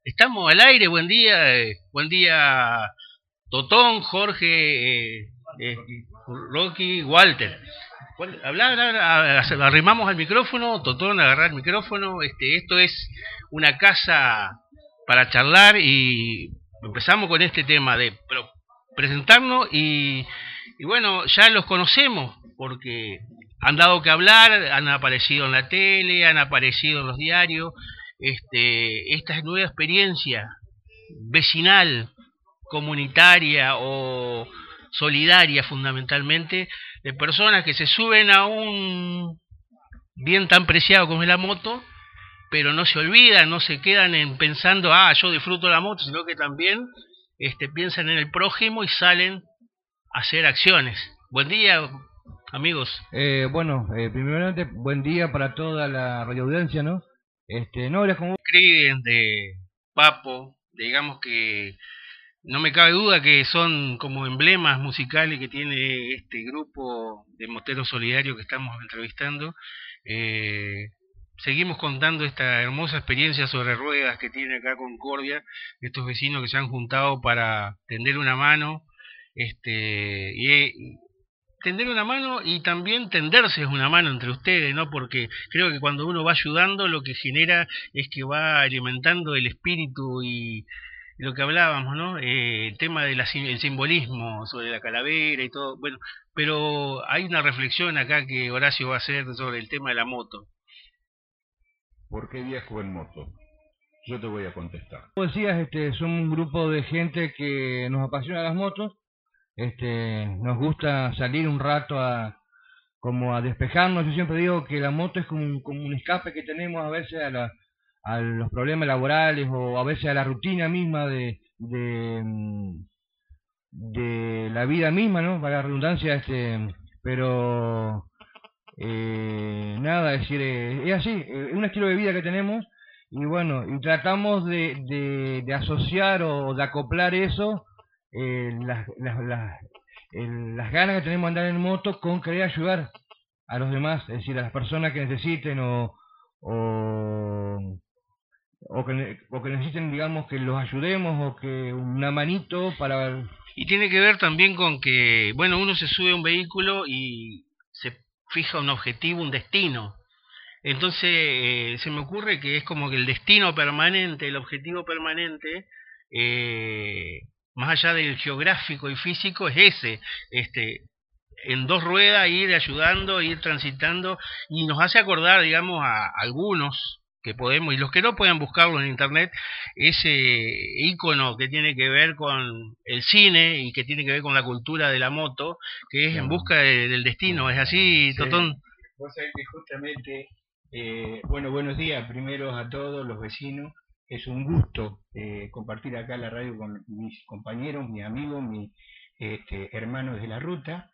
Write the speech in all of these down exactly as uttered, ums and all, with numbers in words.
Estamos al aire, buen día, eh, buen día Totón, Jorge, eh, eh, Rocky, Walter. Hablar, hablar, arrimamos al micrófono, Totón agarrar el micrófono. Este, esto es una casa para charlar y empezamos con este tema de presentarnos y, y bueno, ya los conocemos porque han dado que hablar, han aparecido en la tele, han aparecido en los diarios. Este, esta nueva experiencia vecinal, comunitaria o solidaria fundamentalmente, de personas que se suben a un bien tan preciado como es la moto, pero no se olvidan, no se quedan en pensando, ah, yo disfruto la moto, sino que también este, piensan en el prójimo y salen a hacer acciones. Buen día, amigos. Eh, bueno, eh, primeramente, buen día para toda la radioaudiencia, ¿no? Este, no, como escriben de Papo, digamos que no me cabe duda que son como emblemas musicales que tiene este grupo de moteros solidarios que estamos entrevistando. Eh, seguimos contando esta hermosa experiencia sobre ruedas que tiene acá Concordia, estos vecinos que se han juntado para tender una mano, este, y tender una mano y también tenderse una mano entre ustedes, ¿no? Porque creo que cuando uno va ayudando lo que genera es que va alimentando el espíritu y lo que hablábamos, ¿no? Eh, el tema del simbolismo sobre la calavera y todo, bueno, pero hay una reflexión acá que Horacio va a hacer sobre el tema de la moto. ¿Por qué viajo en moto? Yo te voy a contestar. Como decías, este, somos un grupo de gente que nos apasiona las motos. Este, nos gusta salir un rato a como a despejarnos. Yo siempre digo que la moto es como un, como un escape que tenemos a veces a, la, a los problemas laborales o a veces a la rutina misma de de, de la vida misma, ¿no? Para la redundancia, este, pero eh, nada, es decir, eh, es así, es un estilo de vida que tenemos y bueno, y tratamos de, de, de asociar o de acoplar eso. Eh, las, las, las, el, las ganas que tenemos de andar en moto con querer ayudar a los demás, es decir, a las personas que necesiten o, o, o, que, o que necesiten, digamos, que los ayudemos o que una manito para... Y tiene que ver también con que, bueno, uno se sube a un vehículo y se fija un objetivo, un destino. Entonces eh, se me ocurre que es como que el destino permanente, el objetivo permanente, eh, más allá del geográfico y físico, es ese, este, en dos ruedas ir ayudando, ir transitando, y nos hace acordar, digamos, a algunos que podemos, y los que no puedan buscarlo en internet, ese ícono que tiene que ver con el cine y que tiene que ver con la cultura de la moto, que es no. En busca de, del destino. ¿Es así, sí. Totón? Vos sabés que justamente, eh, bueno, buenos días primero a todos los vecinos. Es un gusto eh, compartir acá la radio con mis compañeros, mis amigos, mis este, hermanos de la ruta,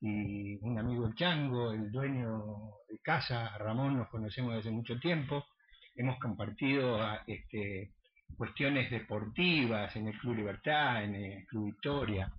y un amigo el Chango, el dueño de casa, Ramón, nos conocemos desde mucho tiempo. Hemos compartido este, cuestiones deportivas en el Club Libertad, en el Club Victoria,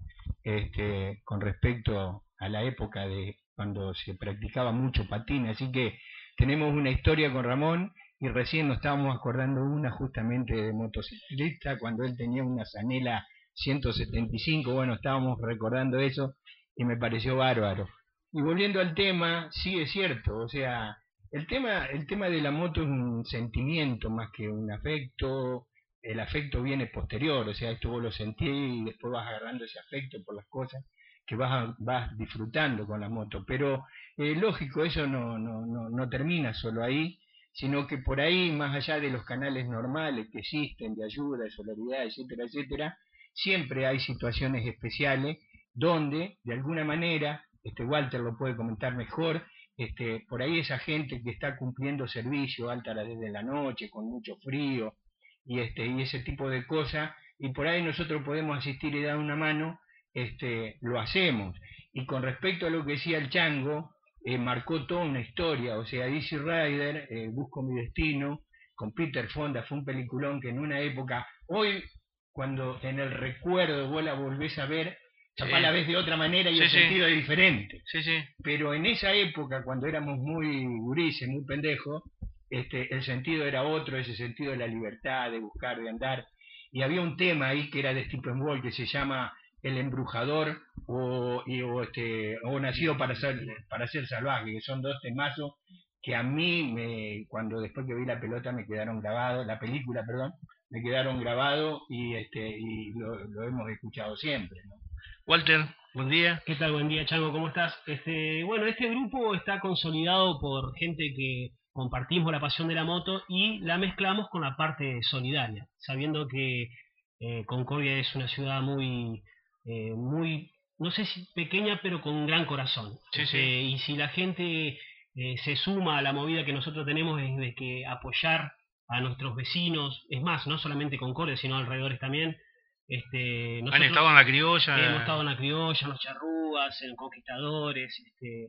este, con respecto a la época de cuando se practicaba mucho patín, así que tenemos una historia con Ramón. Y recién nos estábamos acordando una justamente de motociclista, cuando él tenía una Zanela ciento setenta y cinco, bueno, estábamos recordando eso y me pareció bárbaro. Y volviendo al tema, sí es cierto, o sea, el tema, el tema de la moto es un sentimiento más que un afecto. El afecto viene posterior, o sea, esto vos lo sentís y después vas agarrando ese afecto por las cosas que vas, a, vas disfrutando con la moto, pero eh, lógico, eso no, no, no, no termina solo ahí, sino que por ahí, más allá de los canales normales que existen de ayuda, de solidaridad, etcétera, etcétera, siempre hay situaciones especiales donde, de alguna manera, este Walter lo puede comentar mejor, este, por ahí esa gente que está cumpliendo servicio alta a las diez de la noche, con mucho frío, y, este, y ese tipo de cosas, y por ahí nosotros podemos asistir y dar una mano, este, lo hacemos. Y con respecto a lo que decía el Chango, Eh, marcó toda una historia, o sea, Easy Rider, eh, Busco mi destino, con Peter Fonda, fue un peliculón que en una época, hoy, cuando en el recuerdo vos la volvés a ver, capaz sí. La ves de otra manera y sí, el sí. sentido es diferente. Sí, sí. Pero en esa época, cuando éramos muy gurises, muy pendejos, este, el sentido era otro, ese sentido de la libertad, de buscar, de andar. Y había un tema ahí que era de Stephen Wall que se llama El embrujador o, y, o, este, o Nacido para ser, para ser salvaje, que son dos temazos que a mí, me, cuando después que vi la pelota me quedaron grabados, la película, perdón, me quedaron grabados y, este, y lo, lo hemos escuchado siempre, ¿no? Walter, buen día. ¿Qué tal? Buen día, Chango, ¿cómo estás? Este, bueno, este grupo está consolidado por gente que compartimos la pasión de la moto y la mezclamos con la parte solidaria, sabiendo que eh, Concordia es una ciudad muy, eh, muy, no sé si pequeña, pero con un gran corazón. Sí, sí. Eh, y si la gente eh, se suma a la movida que nosotros tenemos es de que apoyar a nuestros vecinos, es más, no solamente Concordia, sino alrededores también. Este, Han estado en la criolla. Hemos estado en la criolla, en los charrúas, en conquistadores, este,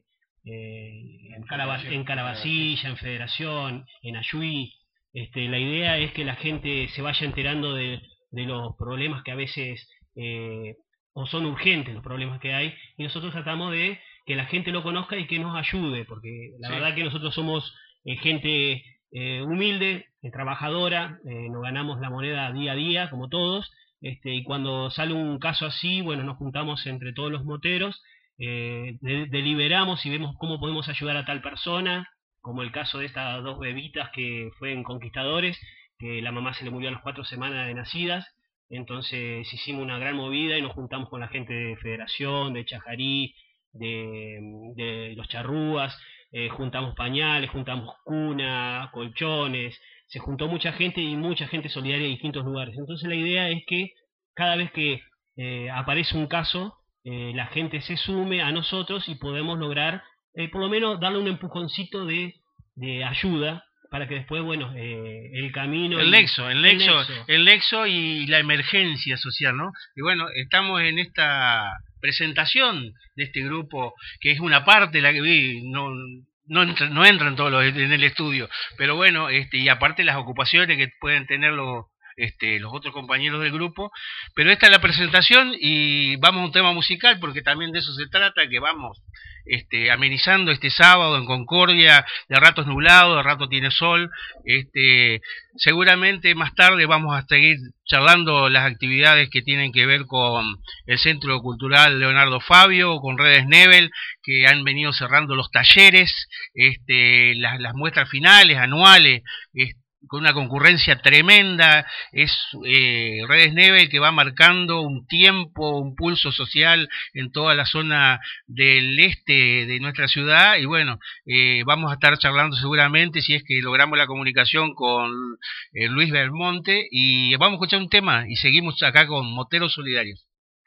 eh, en, Calaba, en Calabacilla, en Federación, en Ayuí. Este, la idea es que la gente se vaya enterando de, de los problemas que a veces eh, o son urgentes los problemas que hay, y nosotros tratamos de que la gente lo conozca y que nos ayude, porque la sí. verdad que nosotros somos eh, gente eh, humilde, eh, trabajadora, eh, nos ganamos la moneda día a día como todos. Este, y cuando sale un caso así, bueno, nos juntamos entre todos los moteros, eh, de, deliberamos y vemos cómo podemos ayudar a tal persona, como el caso de estas dos bebitas que fue en Conquistadores, que la mamá se le murió a las cuatro semanas de nacidas. Entonces hicimos una gran movida y nos juntamos con la gente de Federación, de Chajarí, de, de los charrúas, eh, juntamos pañales, juntamos cuna, colchones. Se juntó mucha gente y mucha gente solidaria de distintos lugares. Entonces la idea es que cada vez que eh, aparece un caso, eh, la gente se sume a nosotros y podemos lograr, eh, por lo menos, darle un empujoncito de, de ayuda para que después, bueno, eh, el camino... El y, nexo, el nexo, el nexo, el nexo y la emergencia social, ¿no? Y bueno, estamos en esta presentación de este grupo, que es una parte de la que vi, no... No entran, no entran todos los en el estudio, pero bueno, este, y aparte las ocupaciones que pueden tener los, este, los otros compañeros del grupo, pero esta es la presentación y vamos a un tema musical porque también de eso se trata, que vamos este, amenizando este sábado en Concordia, de ratos nublado, de rato tiene sol, este, seguramente más tarde vamos a seguir charlando las actividades que tienen que ver con el Centro Cultural Leonardo Fabio, con Redes Nebel, que han venido cerrando los talleres, este, las, las muestras finales, anuales, este, con una concurrencia tremenda. Es eh, Redes Nebel que va marcando un tiempo, un pulso social en toda la zona del este de nuestra ciudad, y bueno, eh, vamos a estar charlando seguramente, si es que logramos la comunicación con eh, Luis Belmonte, y vamos a escuchar un tema y seguimos acá con Moteros Solidarios.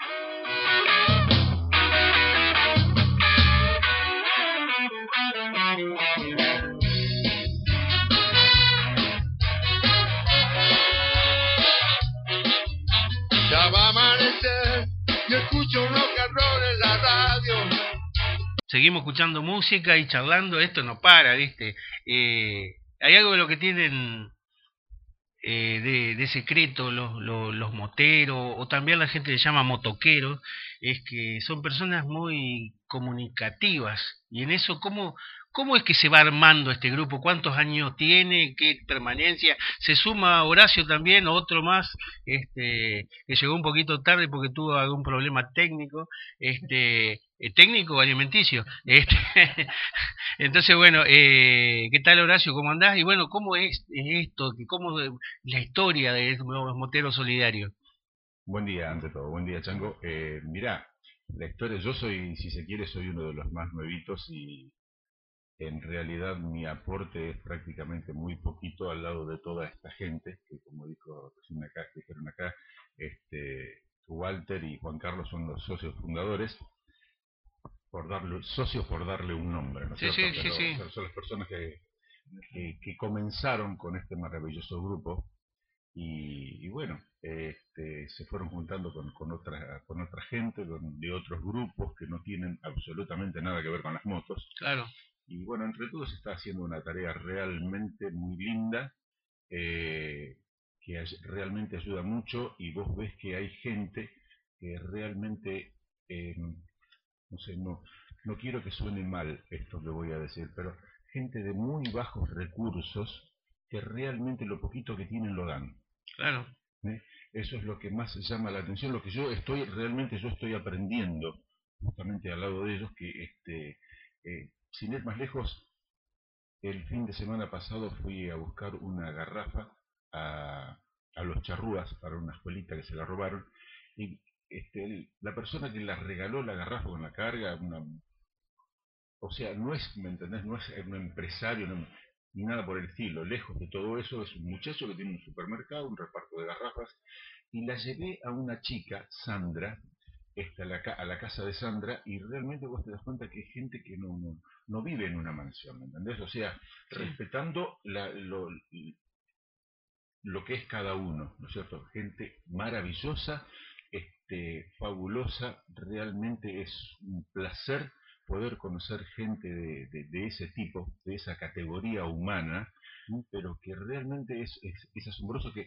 Ya va a amanecer y escucho un rock and roll en la radio. Seguimos escuchando música y charlando, esto no para, ¿viste? Eh, hay algo de lo que tienen eh, de, de secreto los, los, los moteros, o también la gente le llama motoqueros, es que son personas muy comunicativas, y en eso, ¿cómo, cómo es que se va armando este grupo? ¿Cuántos años tiene? ¿Qué permanencia? ¿Se suma Horacio también, otro más, este, que llegó un poquito tarde porque tuvo algún problema técnico, este, técnico o alimenticio? Este, entonces, bueno, eh, ¿qué tal, Horacio? ¿Cómo andás? Y bueno, ¿cómo es, es esto? ¿Cómo es la historia de los moteros solidarios? Buen día, ante todo. Buen día, Chango. Eh, mirá, la historia, yo soy, si se quiere, soy uno de los más nuevitos, y en realidad mi aporte es prácticamente muy poquito al lado de toda esta gente, que como dijo recién acá, que dijeron acá, este, Walter y Juan Carlos son los socios fundadores, por darle, socios por darle un nombre, ¿no es sí, cierto? Sí, pero, sí, sí. pero son las personas que, que, que comenzaron con este maravilloso grupo. Y, y bueno, este, se fueron juntando con, con, otra, con otra gente, con, de otros grupos que no tienen absolutamente nada que ver con las motos. Claro. Y bueno, entre todos se está haciendo una tarea realmente muy linda, eh, que es, realmente ayuda mucho, y vos ves que hay gente que realmente, eh, no sé, no, no quiero que suene mal esto que voy a decir, pero gente de muy bajos recursos que realmente lo poquito que tienen lo dan. Claro. ¿Eh? Eso es lo que más llama la atención, lo que yo estoy, realmente yo estoy aprendiendo justamente al lado de ellos, que este, eh, sin ir más lejos, el fin de semana pasado fui a buscar una garrafa a, a los charrúas para una escuelita que se la robaron, y este, el, la persona que la regaló la garrafa con la carga, una, o sea, no es, ¿me entendés? No es un empresario, no, ni nada por el estilo, lejos de todo eso, es un muchacho que tiene un supermercado, un reparto de garrafas, y la llevé a una chica, Sandra, esta, a, la, a la casa de Sandra, y realmente vos te das cuenta que hay gente que no, no, no vive en una mansión, ¿me entendés? O sea, sí, respetando la, lo, lo que es cada uno, ¿no es cierto? Gente maravillosa, este, fabulosa, realmente es un placer poder conocer gente de, de, de ese tipo, de esa categoría humana, pero que realmente es, es, es asombroso que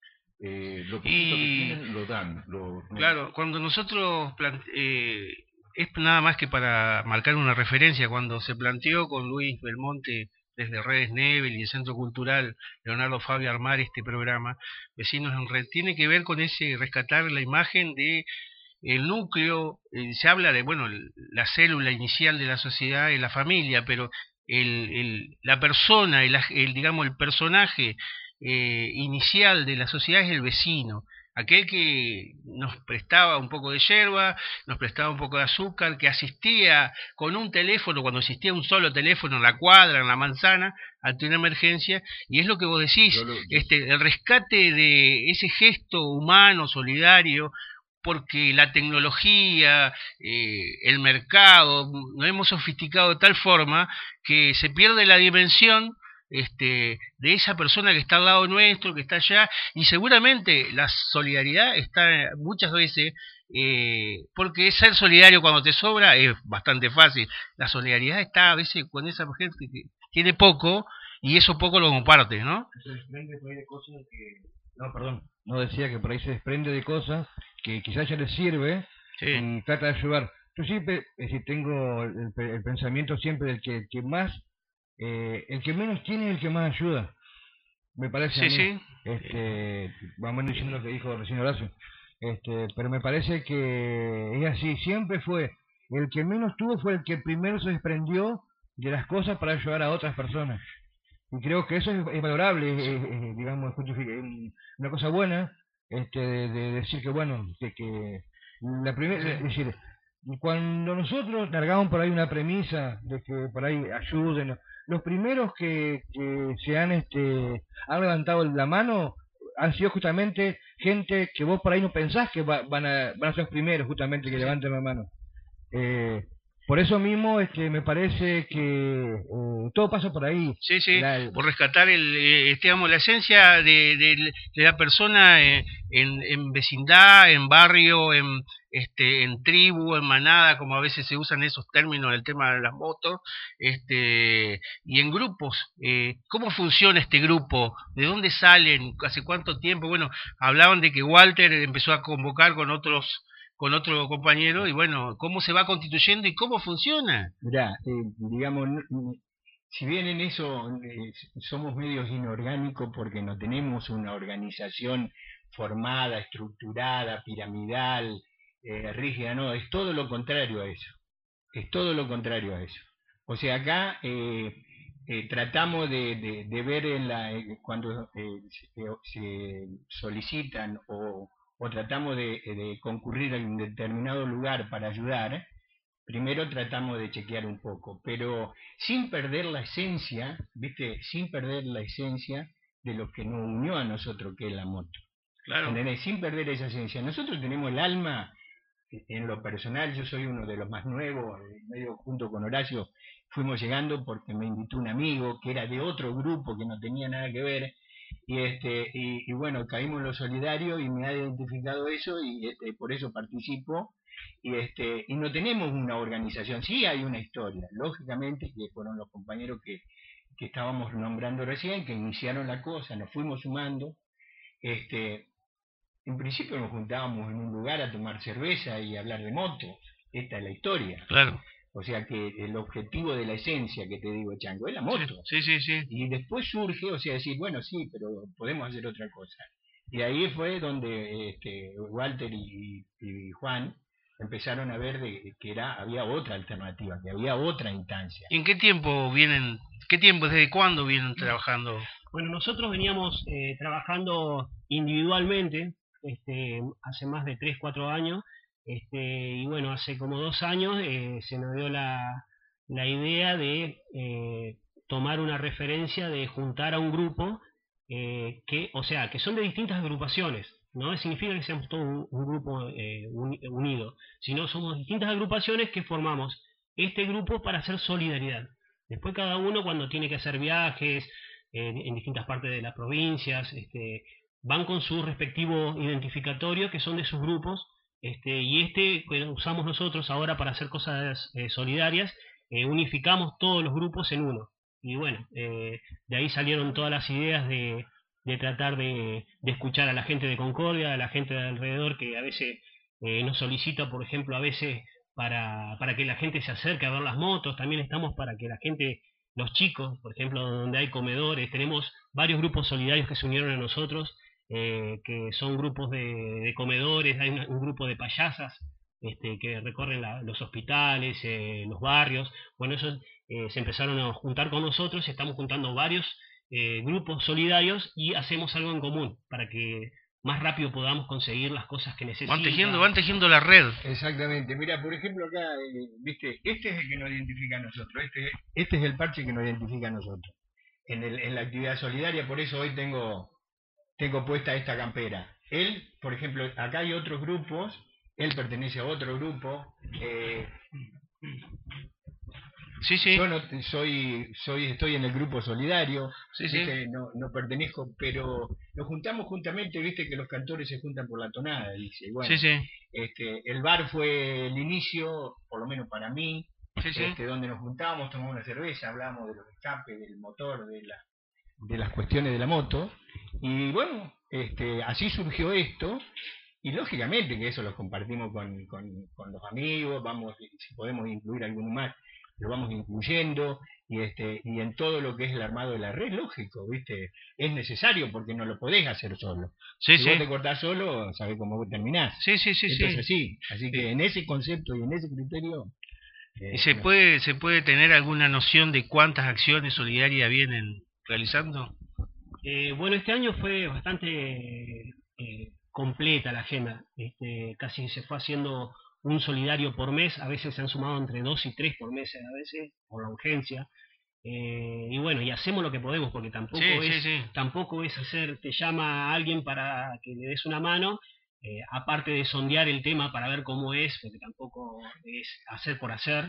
eh, lo poquito y, que tienen lo dan. Lo, no... Claro, cuando nosotros, eh, es nada más que para marcar una referencia, cuando se planteó con Luis Belmonte desde Redes Nebel y el Centro Cultural Leonardo Fabio armar este programa, Vecinos en Red, tiene que ver con ese rescatar la imagen de el núcleo, eh, se habla de, bueno, la célula inicial de la sociedad es la familia, pero el, el, la persona, el, el, digamos, el personaje eh, inicial de la sociedad es el vecino, aquel que nos prestaba un poco de yerba, nos prestaba un poco de azúcar, que asistía con un teléfono, cuando existía un solo teléfono en la cuadra, en la manzana, ante una emergencia, y es lo que vos decís, lo, este, el rescate de ese gesto humano, solidario, porque la tecnología, eh, el mercado, nos hemos sofisticado de tal forma que se pierde la dimensión este, de esa persona que está al lado nuestro, que está allá, y seguramente la solidaridad está muchas veces, eh, porque ser solidario cuando te sobra es bastante fácil, la solidaridad está a veces con esa gente que tiene poco, y eso poco lo comparte, ¿no? Se desprende por ahí de cosas que... No, perdón, no decía que por ahí se desprende de cosas que quizás ya les sirve, sí, y trata de ayudar. Yo siempre, es decir, tengo el, el pensamiento siempre del que, que más, eh, el que menos tiene es el que más ayuda. Me parece sí, a mí. Sí. Este, vamos diciendo lo que dijo recién Horacio. Este, pero me parece que es así, siempre fue, el que menos tuvo fue el que primero se desprendió de las cosas para ayudar a otras personas. Y creo que eso es, es valorable, es, es, digamos, es una cosa buena, este, de, de decir que, bueno, que, que la primera, es decir, cuando nosotros largamos por ahí una premisa de que por ahí ayuden, los primeros que, que se han, este, han levantado la mano han sido justamente gente que vos por ahí no pensás que va, van, a, van a ser los primeros justamente que levanten la mano. Eh, Por eso mismo este, me parece que eh, todo pasa por ahí. Sí, sí, la, por rescatar el, eh, digamos, la esencia de, de, de la persona eh, en, en vecindad, en barrio, en, este, en tribu, en manada, como a veces se usan esos términos en el tema de las motos, este, y en grupos. Eh, ¿Cómo funciona este grupo? ¿De dónde salen? ¿Hace cuánto tiempo? Bueno, hablaban de que Walter empezó a convocar con otros... con otro compañero, y bueno, cómo se va constituyendo y cómo funciona. Mirá, eh, digamos, si bien en eso eh, somos medios inorgánicos porque no tenemos una organización formada, estructurada, piramidal, eh, rígida, no, es todo lo contrario a eso, es todo lo contrario a eso. O sea, acá eh, eh, tratamos de, de, de ver en la, eh, cuando eh, se, se solicitan o o tratamos de, de concurrir a un determinado lugar para ayudar, primero tratamos de chequear un poco, pero sin perder la esencia, ¿viste? Sin perder la esencia de lo que nos unió a nosotros, que es la moto. Claro. ¿Entendés? Sin perder esa esencia. Nosotros tenemos el alma, en lo personal, yo soy uno de los más nuevos, medio junto con Horacio, fuimos llegando porque me invitó un amigo que era de otro grupo que no tenía nada que ver, y este y, y bueno, caímos en lo solidario y me ha identificado eso y este, por eso participo y este y no tenemos una organización, sí hay una historia, lógicamente, que fueron los compañeros que, que estábamos nombrando recién, que iniciaron la cosa, nos fuimos sumando, este en principio nos juntábamos en un lugar a tomar cerveza y hablar de motos, esta es la historia. Claro. O sea que el objetivo de la esencia que te digo, Chango, es la moto. Sí, sí, sí. Y después surge, o sea, decir, bueno, sí, pero podemos hacer otra cosa. Y ahí fue donde este, Walter y, y Juan empezaron a ver de que era había otra alternativa, que había otra instancia. ¿Y en qué tiempo vienen, qué tiempo, desde cuándo vienen trabajando? Bueno, nosotros veníamos eh, trabajando individualmente este, hace más de tres, cuatro años, este, y bueno, hace como dos años eh, se nos dio la, la idea de eh, tomar una referencia, de juntar a un grupo eh, que, o sea, que son de distintas agrupaciones. No significa que seamos todo un, un grupo eh, un, unido, sino somos distintas agrupaciones que formamos este grupo para hacer solidaridad. Después cada uno, cuando tiene que hacer viajes eh, en distintas partes de las provincias, este, van con su respectivo identificatorio que son de sus grupos, este, y este que usamos nosotros ahora para hacer cosas eh, solidarias, eh, unificamos todos los grupos en uno. Y bueno, eh, de ahí salieron todas las ideas de de tratar de, de escuchar a la gente de Concordia, a la gente de alrededor que a veces eh, nos solicita, por ejemplo, a veces para, para que la gente se acerque a ver las motos. También estamos para que la gente, los chicos, por ejemplo, donde hay comedores, tenemos varios grupos solidarios que se unieron a nosotros, eh, que son grupos de, de comedores. Hay una, un grupo de payasas este, que recorren la, los hospitales, eh, los barrios. Bueno, esos eh, se empezaron a juntar con nosotros, estamos juntando varios Eh, grupos solidarios y hacemos algo en común para que más rápido podamos conseguir las cosas que necesitamos. Van tejiendo, van tejiendo la red. Exactamente. Mira, por ejemplo acá, eh, viste, este es el que nos identifica a nosotros, este, este es el parche que nos identifica a nosotros en, el, en la actividad solidaria. Por eso hoy tengo, tengo puesta esta campera. Él, por ejemplo, acá hay otros grupos, él pertenece a otro grupo. Eh, Sí, sí. Yo no soy, soy, estoy en el grupo solidario, Sí, sí. no, no pertenezco, pero nos juntamos juntamente, viste que los cantores se juntan por la tonada, dice. Bueno, Sí, sí. Este, el bar fue el inicio, por lo menos para mí, Sí, sí. este, donde nos juntábamos, tomamos una cerveza, hablábamos de los escapes, del motor, de, la, de las cuestiones de la moto, y bueno, este, así surgió esto. Y lógicamente que eso lo compartimos con, con, con los amigos, vamos, si podemos incluir alguno más, lo vamos incluyendo, y este y en todo lo que es el armado de la red, lógico, viste, es necesario porque no lo podés hacer solo. Sí, si sí. vos te cortás solo, sabés cómo vos terminás. Sí, sí, sí, Entonces sí. sí, así que en ese concepto y en ese criterio... Eh, ¿Y se no. puede, se puede tener alguna noción de cuántas acciones solidarias vienen realizando? Eh, bueno, este año fue bastante eh, completa la agenda, este, casi se fue haciendo un solidario por mes, a veces se han sumado entre dos y tres por mes, a veces, por la urgencia, eh, y bueno, y hacemos lo que podemos, porque tampoco Sí, es sí, sí. tampoco es hacer, te llama a alguien para que le des una mano, eh, aparte de sondear el tema para ver cómo es, porque tampoco es hacer por hacer.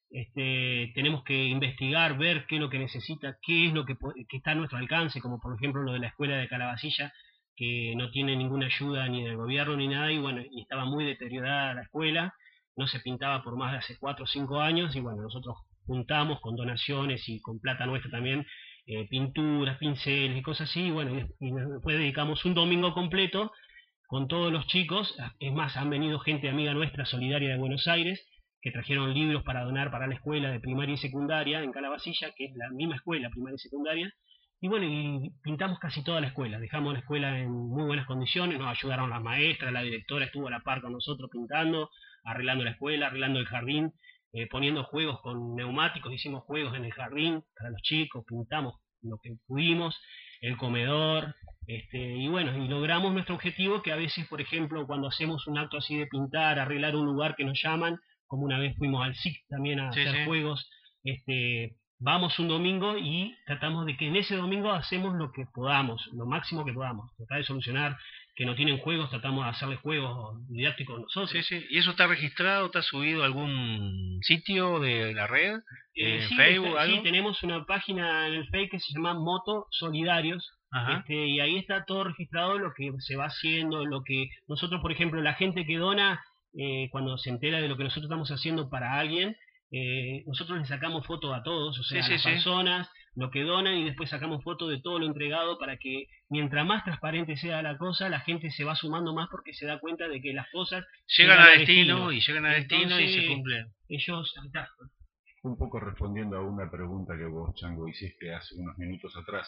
Este, tenemos que investigar, ver qué es lo que necesita, qué es lo que, que está a nuestro alcance, como por ejemplo lo de la escuela de Calabacilla, que no tiene ninguna ayuda ni del gobierno ni nada, y bueno, y estaba muy deteriorada la escuela, no se pintaba por más de hace cuatro o cinco años, y bueno, nosotros juntamos con donaciones y con plata nuestra también, eh, pinturas, pinceles y cosas así, y bueno, y, y después dedicamos un domingo completo con todos los chicos. Es más, han venido gente amiga nuestra, solidaria de Buenos Aires, que trajeron libros para donar para la escuela de primaria y secundaria en Calabacilla, que es la misma escuela primaria y secundaria. Y bueno, y pintamos casi toda la escuela, dejamos la escuela en muy buenas condiciones, nos ayudaron las maestras, la directora estuvo a la par con nosotros pintando, arreglando la escuela, arreglando el jardín, eh, poniendo juegos con neumáticos, hicimos juegos en el jardín para los chicos, pintamos lo que pudimos, el comedor, este, y bueno, y logramos nuestro objetivo, que a veces, por ejemplo, cuando hacemos un acto así de pintar, arreglar un lugar que nos llaman, como una vez fuimos al S I C también a Sí, hacer sí. juegos, este... vamos un domingo y tratamos de que en ese domingo hacemos lo que podamos, lo máximo que podamos, tratar de solucionar, que no tienen juegos, tratamos de hacerles juegos didácticos nosotros. Sí, sí. ¿Y eso está registrado? ¿Está subido a algún sitio de la red? Eh, ¿En sí, Facebook? está- sí, algo? tenemos una página en el Facebook que se llama Moto Solidarios, Ajá. este, y ahí está todo registrado lo que se va haciendo, lo que nosotros, por ejemplo, la gente que dona, eh, cuando se entera de lo que nosotros estamos haciendo para alguien, Eh, nosotros le sacamos fotos a todos, o sea, Sí, a sí, las sí. personas, lo que donan y después sacamos fotos de todo lo entregado para que mientras más transparente sea la cosa, la gente se va sumando más porque se da cuenta de que las cosas llegan a destino, y llegan a destino y se cumplen. Ellos, un poco respondiendo a una pregunta que vos, Chango, hiciste hace unos minutos atrás,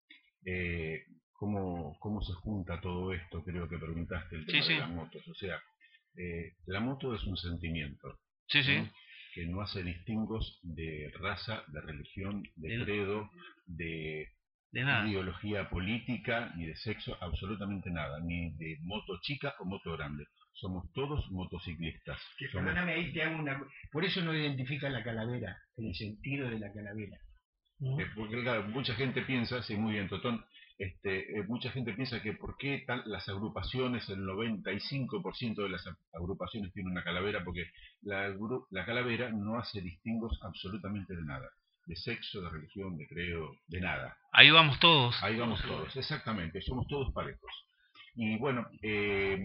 eh, ¿cómo, ¿cómo se junta todo esto? Creo que preguntaste el tema sí, sí. de las motos. O sea, eh, la moto es un sentimiento, sí, ¿no? sí. que no hace distingos de raza, de religión, de de, credo, de, de nada. ideología política, ni de sexo, absolutamente nada, ni de moto chica o moto grande. Somos todos motociclistas. Que, Somos... Perdóname, ahí te hago una... Por eso no identifica la calavera, el sentido de la calavera. Eh, porque claro, mucha gente piensa, sí, muy bien, Totón, este, eh, mucha gente piensa que por qué tal, las agrupaciones, el noventa y cinco por ciento de las agrupaciones tienen una calavera, porque la, la calavera no hace distingos absolutamente de nada, de sexo, de religión, de credo, de nada. Ahí vamos todos. Ahí vamos todos, exactamente, somos todos parejos. Y bueno, eh,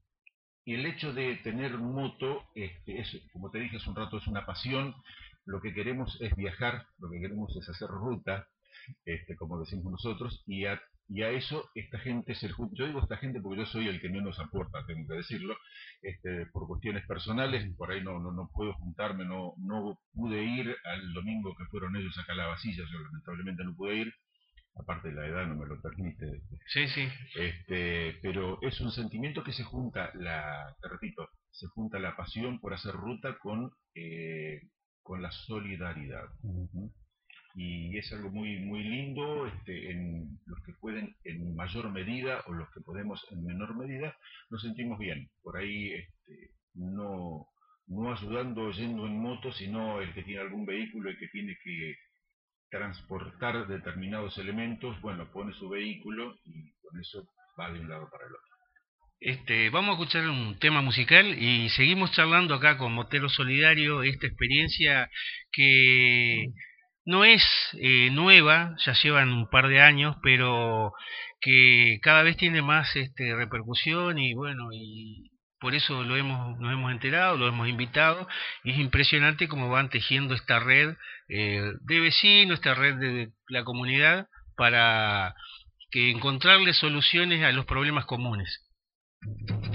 el hecho de tener moto, este, es, como te dije hace un rato, es una pasión. Lo que queremos es viajar, lo que queremos es hacer ruta, este, como decimos nosotros, y a, y a eso esta gente es el... Yo digo esta gente porque yo soy el que menos aporta, tengo que decirlo, este, por cuestiones personales, por ahí no, no, no puedo juntarme, no, no pude ir al domingo que fueron ellos acá a la Vasilla, yo lamentablemente no pude ir, aparte de la edad no me lo permite. Sí, sí. Este, pero es un sentimiento que se junta, la, te repito, se junta la pasión por hacer ruta con... Eh, con la solidaridad. Uh-huh. Y es algo muy muy lindo, este, en los que pueden en mayor medida o los que podemos en menor medida, nos sentimos bien. Por ahí este, no, no ayudando yendo en moto, sino el que tiene algún vehículo y que tiene que transportar determinados elementos, bueno, pone su vehículo y con eso va de un lado para el otro. Este, vamos a escuchar un tema musical y seguimos charlando acá con Motero Solidario, esta experiencia que no es eh, nueva, ya llevan un par de años, pero que cada vez tiene más este, repercusión y bueno, y por eso lo hemos, nos hemos enterado, lo hemos invitado, y es impresionante cómo van tejiendo esta red eh, de vecinos, esta red de la comunidad, para que encontrarle soluciones a los problemas comunes.